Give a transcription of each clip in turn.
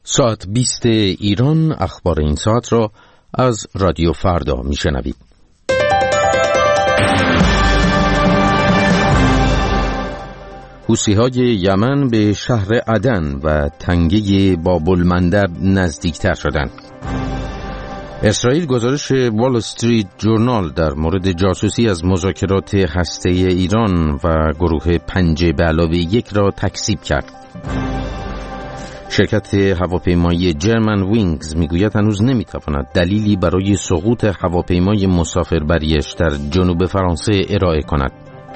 ساعت 20 ایران اخبار این ساعت را از رادیو فردا میشنوید. حوثی‌های یمن به شهر عدن و تنگه باب المندب نزدیکتر شدند. اسرائیل گزارش وال استریت جورنال در مورد جاسوسی از مذاکرات هسته‌ای ایران و گروه 5+1 را تکذیب کرد. شرکت هواپیمایی جرمن وینگز میگوید هنوز نمیتواند دلیلی برای سقوط هواپیمای مسافربریش در جنوب فرانسه ارائه کند.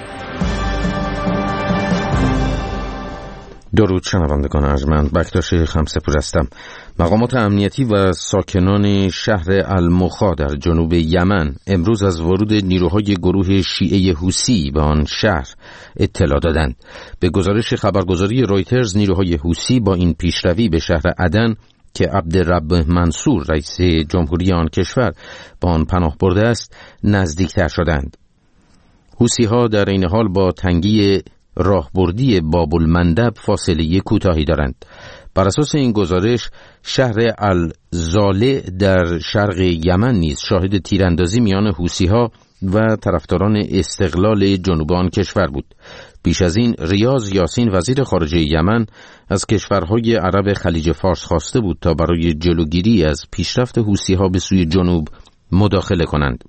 درود شنوندگان ارجمند، بکتاش خمسه‌پور هستم. مقامات امنیتی و ساکنان شهر المخا در جنوب یمن امروز از ورود نیروهای گروه شیعه حوثی به آن شهر اطلاع دادند. به گزارش خبرگزاری رویترز، نیروهای حوثی با این پیشروی به شهر عدن که عبدالرب منصور رئیس جمهوری آن کشور با آن پناه برده است نزدیکتر شدند. حوثی‌ها در این حال با تنگی راهبردی باب المندب فاصله کوتاهی دارند. بر اساس این گزارش شهر الزاله در شرق یمن نیز شاهد تیراندازی میان حوثی‌ها و طرفداران استقلال جنوب آن کشور بود. پیش از این ریاض یاسین وزیر خارجه یمن از کشورهای عرب خلیج فارس خواسته بود تا برای جلوگیری از پیشرفت حوثی‌ها به سوی جنوب مداخله کنند.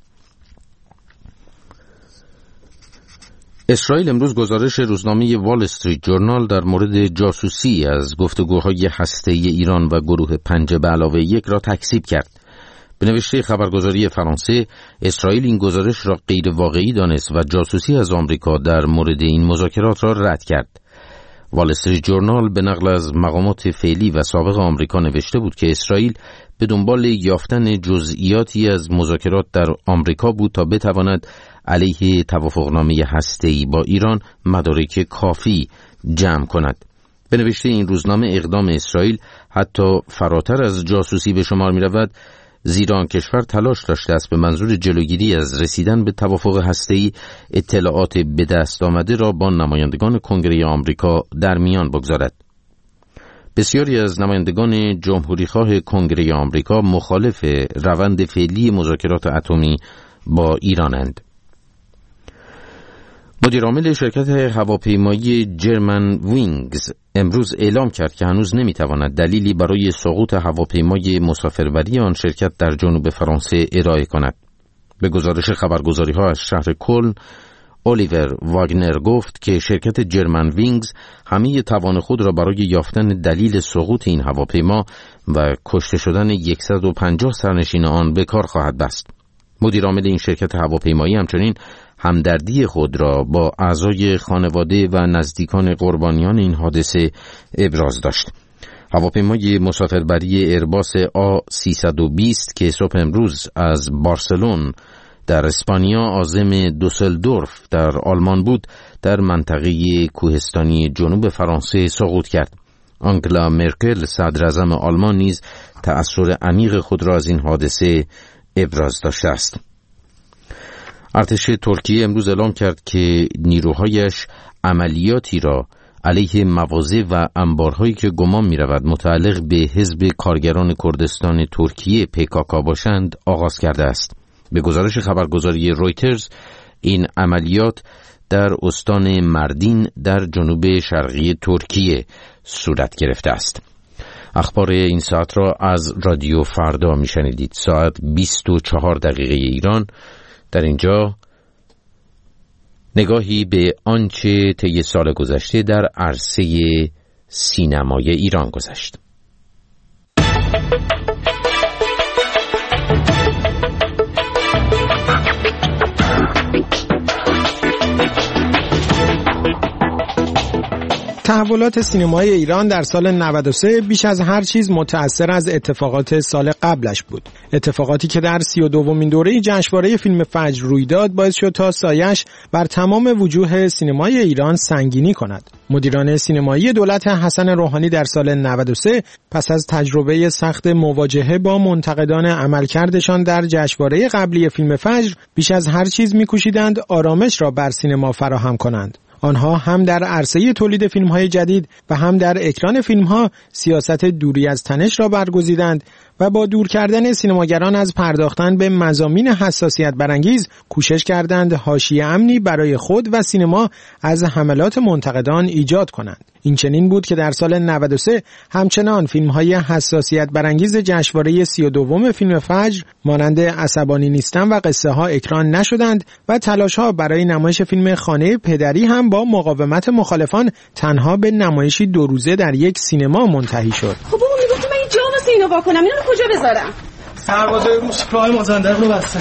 اسرائیل امروز گزارش روزنامه وال استریت جورنال در مورد جاسوسی از گفتگوهای هسته‌ای ایران و گروه 5+1 را تکذیب کرد. به نوشته خبرگزاری فرانسه، اسرائیل این گزارش را غیر واقعی دانست و جاسوسی از آمریکا در مورد این مذاکرات را رد کرد. وال استریت جورنال به نقل از مقامات فعلی و سابق آمریکا نوشته بود که اسرائیل به دنبال یافتن جزئیاتی از مذاکرات در آمریکا بود تا بتواند علیه توافقنامه هسته‌ای با ایران مدارک کافی جمع کند. به نوشته این روزنامه، اقدام اسرائیل حتی فراتر از جاسوسی به شمار می رود، زیرا آن کشور تلاش داشته است به منظور جلوگیری از رسیدن به توافق هسته‌ای اطلاعات به دست آمده را با نمایندگان کنگره آمریکا در میان بگذارد. بسیاری از نمایندگان جمهوریخواه کنگره آمریکا مخالف روند فعلی مذاکرات اتمی با ایرانند. مدیرعامل شرکت هواپیمایی جرمن وینگز امروز اعلام کرد که هنوز نمیتواند دلیلی برای سقوط هواپیمای مسافربری آن شرکت در جنوب فرانسه ارائه کند. به گزارش خبرگزاری‌ها از شهر کلن، الیور واگنر گفت که شرکت جرمن وینگز همه توان خود را برای یافتن دلیل سقوط این هواپیما و کشته شدن 150 سرنشین آن به کار خواهد بست. مدیرعامل این شرکت هواپیمایی همچنین همدردی خود را با اعضای خانواده و نزدیکان قربانیان این حادثه ابراز داشت. هواپیمای مسافربری ایرباس A320 که صبح امروز از بارسلون در اسپانیا عازم دوسلدورف در آلمان بود، در منطقه کوهستانی جنوب فرانسه سقوط کرد. آنگلا مرکل صدراعظم آلمان نیز تأثیر عمیق خود را از این حادثه ابراز داشته است. ارتش ترکیه امروز اعلام کرد که نیروهایش عملیاتی را علیه مواضع و انبارهایی که گمان می‌رود متعلق به حزب کارگران کردستان ترکیه PKK باشند آغاز کرده است. به گزارش خبرگزاری رویترز، این عملیات در استان مردین در جنوب شرقی ترکیه صورت گرفته است. اخبار این ساعت را از رادیو فردا میشنیدید. ساعت 24 ایران. در اینجا نگاهی به آنچه طی سال گذشته در عرصه سینمای ایران گذشت. تحولات سینمای ایران در سال 93 بیش از هر چیز متأثر از اتفاقات سال قبلش بود. اتفاقاتی که در 32مین دوره جشنواره فیلم فجر روی داد باعث شد تا سایش بر تمام وجوه سینمای ایران سنگینی کند. مدیران سینمایی دولت حسن روحانی در سال 93 پس از تجربه سخت مواجهه با منتقدان عملکردشان در جشنواره قبلی فیلم فجر بیش از هر چیز می‌کوشیدند آرامش را بر سینما فراهم کنند. آنها هم در عرصه تولید فیلم‌های جدید و هم در اکران فیلم‌ها سیاست دوری از تنش را برگزیدند و با دور کردن سینماگران از پرداختن به مضامین حساسیت برانگیز کوشش کردند حاشیه امنی برای خود و سینما از حملات منتقدان ایجاد کنند. این چنین بود که در سال 93 همچنان فیلم‌های حساسیت برانگیز جشنواره 32 فیلم فجر مانند عصبانی نیستم و قصه ها اکران نشدند و تلاش‌ها برای نمایش فیلم خانه پدری هم با مقاومت مخالفان تنها به نمایشی 2 روزه در یک سینما منتهی شد. خب بابا میگفتم من این جا واسه اینو واکنم، اینا رو کجا بذارم؟ سربازای روس راه مازندران رو بسته.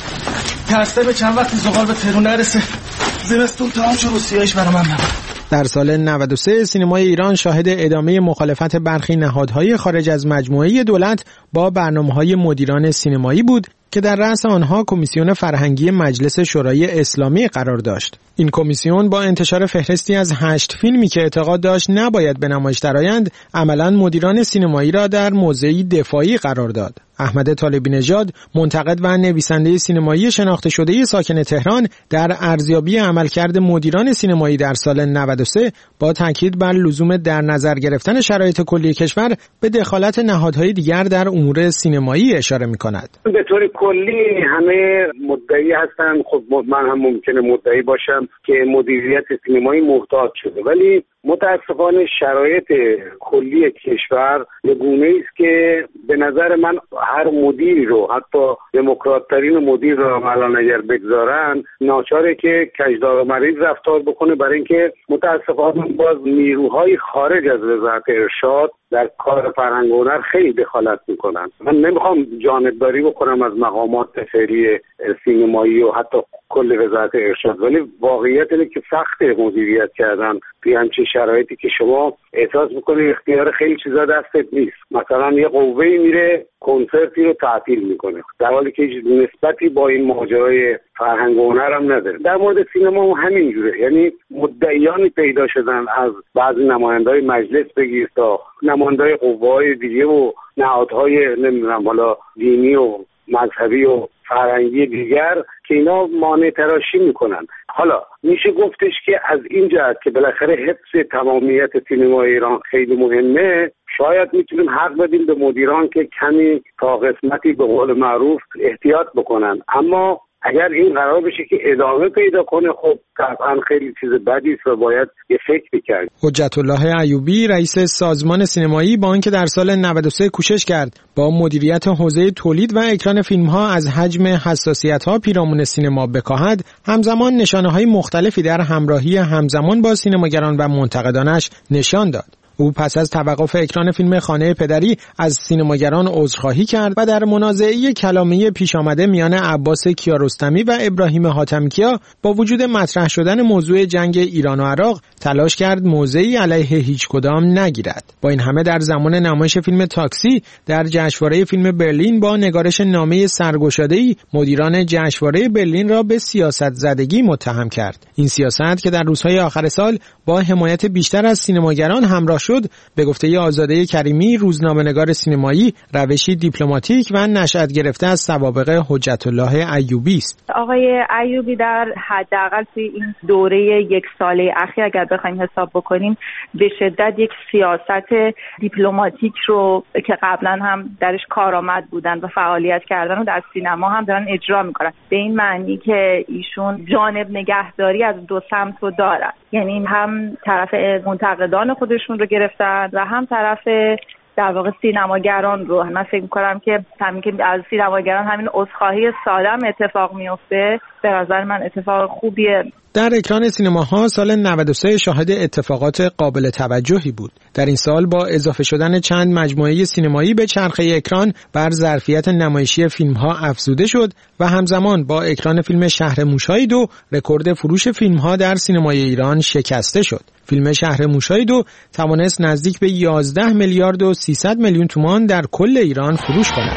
ترسته به چند وقت زغال به تهران نرسه. زمستون تمام شد روسیایش برام هم نبود. در سال 93 سینمای ایران شاهد ادامه مخالفت برخی نهادهای خارج از مجموعه دولت با برنامه‌های مدیران سینمایی بود که در رأس آنها کمیسیون فرهنگی مجلس شورای اسلامی قرار داشت. این کمیسیون با انتشار فهرستی از 8 فیلمی که اعتقاد داشت نباید به نمایش درآیند، عملاً مدیران سینمایی را در موضعی دفاعی قرار داد. احمد طالبی نژاد، منتقد و نویسنده سینمایی شناخته شده ساکن تهران، در ارزیابی عملکرد مدیران سینمایی در سال 93 با تاکید بر لزوم در نظر گرفتن شرایط کلی کشور به دخالت نهادهای دیگر در امور سینمایی اشاره می‌کند. به طور کلی همه مدعی هستن، خب من هم ممکنه مدعی باشم که مدیریت سینمایی محتاط شده، ولی متاسفانه شرایط کلی کشور به گونه‌ای است که به نظر من هر مدیری رو، حتی دموکرات‌ترین مدیر رو الان اگر بگذارن، ناچاره که کجدار و مریض رفتار بکنه، برای اینکه متاسفانه باز نیروهای خارج از وزارت ارشاد در کار فرهنگ و هنر خیلی دخالت میکنن. من نمیخوام جانبداری بکنم از مقامات فعلی سینمایی و حتی کل وزارت ارشاد، ولی واقعیت اینه که سخت مدیریت کردن توی همچین شرایطی که شما احساس میکنی اختیار خیلی چیزا دستت نیست. مثلا یه قوه‌ای میره کنسرتی رو تعطیل میکنه در حالی که هیچ نسبتی با این ماجرای فرهنگ و هنر هم نداره. در مورد سینما هم همینجوره، یعنی مدعیانی پیدا شدن از بعضی نماینده‌های مجلس بگیر تا نماینده‌های قوه‌های دیگه و نهادهای نمیدونم حالا دینی و مذهبی و فرهنگی دیگر که اینا مانع تراشی میکنن. حالا میشه گفتش که از این جهت که بالاخره حفظ تمامیت سینمای ایران خیلی مهمه، شاید میتونیم حق بدیم به مدیران که کمی تا قسمتی به قول معروف احتیاط بکنن، اما اگر این قرار بشه که ادامه پیدا کنه، خب طبعا خیلی چیز بدی است و باید یه فکری کرد. حجت الله ایوبی، رئیس سازمان سینمایی، با اینکه در سال 93 کوشش کرد با مدیریت حوزه تولید و اکران فیلم‌ها از حجم حساسیت‌ها پیرامون سینما بکاهد، همزمان نشانه‌های مختلفی در همراهی همزمان با سینماگران و منتقدانش نشان داد. او پس از توقف اکران فیلم خانه پدری از سینماگران عذرخواهی کرد و در منازعه کلامی پیش آمده میان عباس کیارستمی و ابراهیم حاتمیکیا با وجود مطرح شدن موضوع جنگ ایران و عراق تلاش کرد موضعی علیه هیچ کدام نگیرد. با این همه در زمان نمایش فیلم تاکسی در جشنواره فیلم برلین با نگارش نامه سرگشاده‌ای مدیران جشنواره برلین را به سیاست زدگی متهم کرد. این سیاست که در روزهای آخر سال با حمایت بیشتر از سینماگران همراه شد، به گفته آزاده کریمی، روزنامه‌نگار سینمایی، روشی دیپلماتیک و نشأت گرفته از سوابق حجت الله ایوبی است. آقای ایوبی در حداقل توی این دوره 1 ساله اخیر اگر بخوایم حساب بکنیم به شدت یک سیاست دیپلماتیک رو که قبلا هم درش کارآمد بودن و فعالیت کردن و در سینما هم دارن اجرا میکنن، به این معنی که ایشون جانب نگهداری از 2 سمت رو دارن، یعنی هم طرف منتقدان خودشون رو گرفتن و هم طرف در واقع سینماگران رو. من فکر می‌کنم که همین که از سینماگران همین عذرخواهی سالم اتفاق میفته به نظر من اتفاق خوبیه. در اکران سینماها سال 93 شاهد اتفاقات قابل توجهی بود. در این سال با اضافه شدن چند مجموعه سینمایی به چرخه اکران بر ظرفیت نمایشی فیلم‌ها افزوده شد و همزمان با اکران فیلم شهر موش‌های 2 رکورد فروش فیلم‌ها در سینمای ایران شکسته شد. فیلم شهر موش‌های 2 توانست نزدیک به 11 میلیارد و 300 میلیون تومان در کل ایران فروش کند.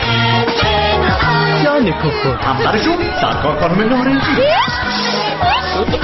جان کوکو همبرشون سرکار خانم نارنجی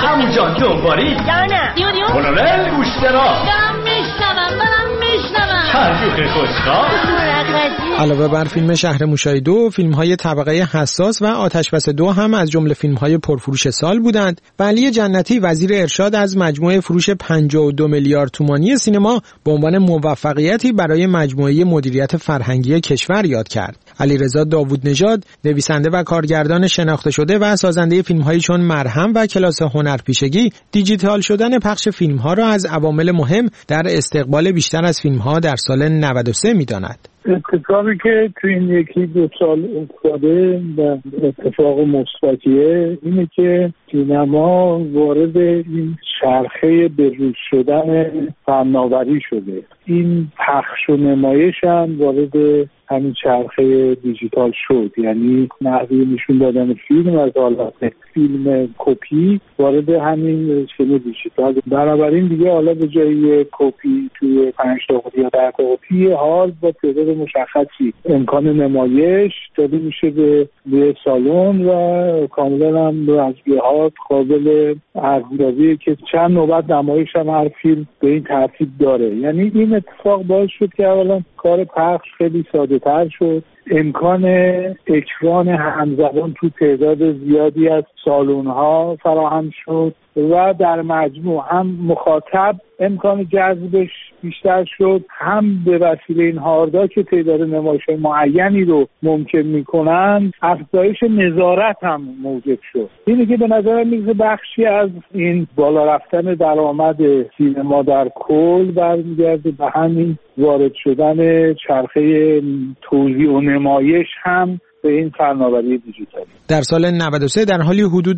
همون جان دوباری جانم کلونل گوشترا دارم میشنوم صندوق خوشخواه. علاوه بر فیلم شهر موشای 2، فیلم‌های طبقه حساس و آتش‌بس 2 هم از جمله فیلم‌های پرفروش سال بودند و علی جنتی وزیر ارشاد از مجموعه فروش 52 میلیارد تومانی سینما به عنوان موفقیتی برای مجموعه مدیریت فرهنگی کشور یاد کرد. علیرضا داوودنژاد، نویسنده و کارگردان شناخته شده و سازنده فیلم‌هایی چون مرهم و کلاس هنرپیشگی، دیجیتال شدن پخش فیلم‌ها را از عوامل مهم در استقبال بیشتر از فیلم‌ها در سال 93 می‌داند. اتفاقی که تو این یکی دو سال افتاده و اتفاق مثبتیه اینه که سینما وارد این چرخه بروز شدن فناوری شده. این پخش و نمایش هم وارد همین چرخه دیجیتال شد، یعنی نحوه نشون دادن فیلم از حالت فیلم کپی وارد همین فیلم دیجیتال. بنابراین دیگه حالا به جای کپی توی 5 تا قطعه یا 10 تا قطعه، حال با تعداد مشخصی امکان نمایش داده میشه به سالن و کاملا هم از جهات قابل ارزیابیه که چند نوبت نمایش هم هر فیلم به این ترتیب داره. یعنی این اتفاق باعث شد که اولا کار پخش خیلی ساده تر شد، امکان اکران همزبان تو تعداد زیادی از سالن‌ها فراهم شد و در مجموع هم مخاطب امکان جذبش بیشتر شد، هم به وسیله این هاردها که تعداد نمایش‌های معینی رو ممکن می‌کنند افزایش نظارت هم موجب شد. اینه که به نظر میاد بخشی از این بالا رفتن درآمد سینما در کل برمیگرده به همین وارد شدن چرخه توزیع و نمایش هم به این فناوری دیجیتالی. در سال 93 در حالی حدود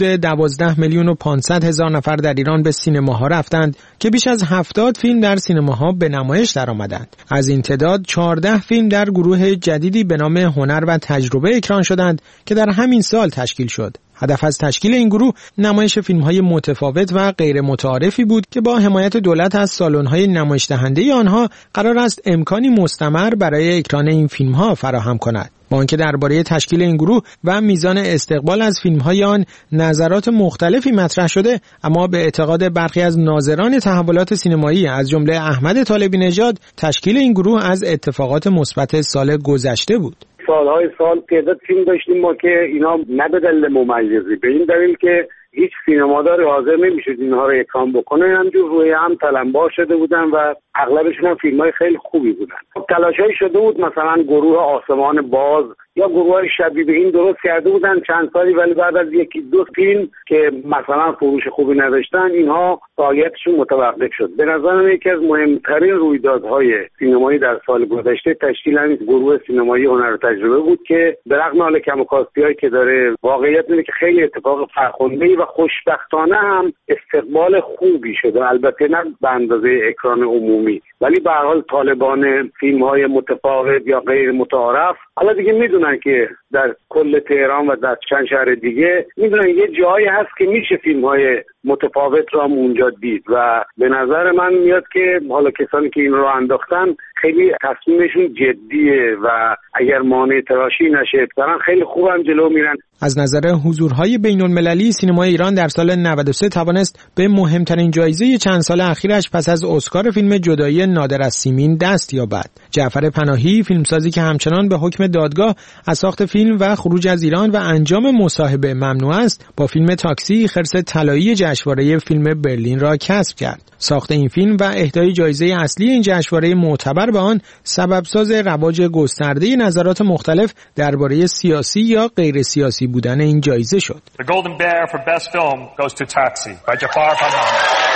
12,500,000 نفر در ایران به سینماها رفتند که بیش از 70 فیلم در سینماها به نمایش درآمدند. از این تعداد 14 فیلم در گروه جدیدی به نام هنر و تجربه اکران شدند که در همین سال تشکیل شد. هدف از تشکیل این گروه نمایش فیلم‌های متفاوت و غیر متعارفی بود که با حمایت دولت از سالن‌های نمایش دهنده آنها قرار است امکانی مستمر برای اکران این فیلم‌ها فراهم کند. با آنکه درباره تشکیل این گروه و میزان استقبال از فیلم‌های آن نظرات مختلفی مطرح شده، اما به اعتقاد برخی از ناظران تحولات سینمایی از جمله احمد طالبی نژاد، تشکیل این گروه از اتفاقات مثبت سال گذشته بود. سالهای سال تعداد فیلم داشتیم ما که اینا نه به دلیل ممیزی، به این دلیل که هیچ سینماداری حاضر نمیشد اینها رو اکران بکنه، همجور روی هم تلمبار شده بودن و اغلبشون هم فیلم‌های خیلی خوبی بودن. تلاشایی شده بود مثلا گروه آسمان باز یا گروه‌های شبیه به این درست کرده بودن چند سالی، ولی بعد از یکی دو فیلم که مثلا فروش خوبی نداشتن اینها فعالیتشون متوقف شد. به نظر من یکی از مهمترین رویدادهای سینمایی در سال گذشته تشکیل همین گروه سینمایی هنر و تجربه بود که به رغم حال کم و کاستی‌هایی که داره، واقعیت اینه که خیلی اتفاق فرخنده‌ای و خوشبختانه هم استقبال خوبی شده، البته نه به اندازه اکران عمومی، ولی به هر حال طالبان فیلم‌های متفاوت یا غیر متعارف حالا دیگه میدونن که در کل تهران و در چند شهر دیگه میدونن یه جایی هست که میشه فیلم‌های متفاوت رو هم اونجا دید و به نظر من میاد که حالا کسانی که این رو انداختن خیلی تصمیمشون جدیه و اگر مانع تراشی نشه دارن خیلی خوبم جلو میرن. از نظر حضورهای بین‌المللی سینمای ایران در سال 93 توانست به مهمترین جایزه چند سال اخیرش پس از اسکار فیلم جدایی نادر از سیمین دست یابد. جعفر پناهی، فیلمسازی که همچنان به حکم دادگاه از ساخت فیلم و خروج از ایران و انجام مصاحبه ممنوع است، با فیلم تاکسی خرس طلایی جشنواره فیلم برلین را کسب کرد. ساخت این فیلم و اهدای جایزه اصلی این جشنواره معتبر به آن سببساز رواج گسترده نظرات مختلف درباره سیاسی یا غیر سیاسی بودن این جایزه شد. The Golden Bear for Best Film goes to Taxi by Jafar Panahi.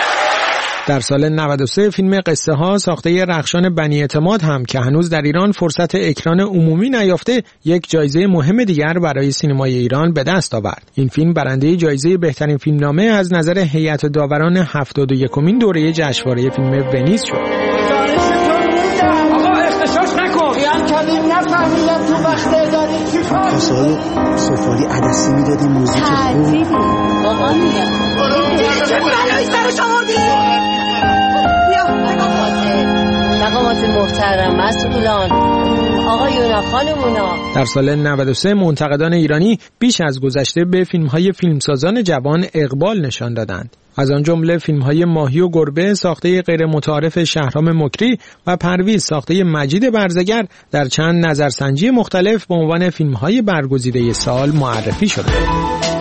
در سال 93 فیلم قصه ها ساخته رخشان بنی اعتماد هم که هنوز در ایران فرصت اکران عمومی نیافته، یک جایزه مهم دیگر برای سینمای ایران به دست آورد. این فیلم برنده جایزه بهترین فیلمنامه از نظر هیئت داوران 71مین دوره جشنواره فیلم ونیز شد. آقا اختشاش نکن. خیال کردیم نفهمیدم تو وقت داری چی کار؟ کاسه‌های سفالی عدسی میدادیم موزیک خوب. بابا میگه. چه بلایی سرش آوردی؟ بیا مقامات محترم مسئولان آقایونا خانمونا. در سال 93 منتقدان ایرانی بیش از گذشته به فیلم‌های فیلمسازان جوان اقبال نشان دادند. از آن جمله فیلم‌های ماهی و گربه ساخته غیر متعارف شهرام مکری و پرویز ساخته مجید برزگر در چند نظرسنجی مختلف به عنوان فیلم‌های برگزیده سال معرفی شدند.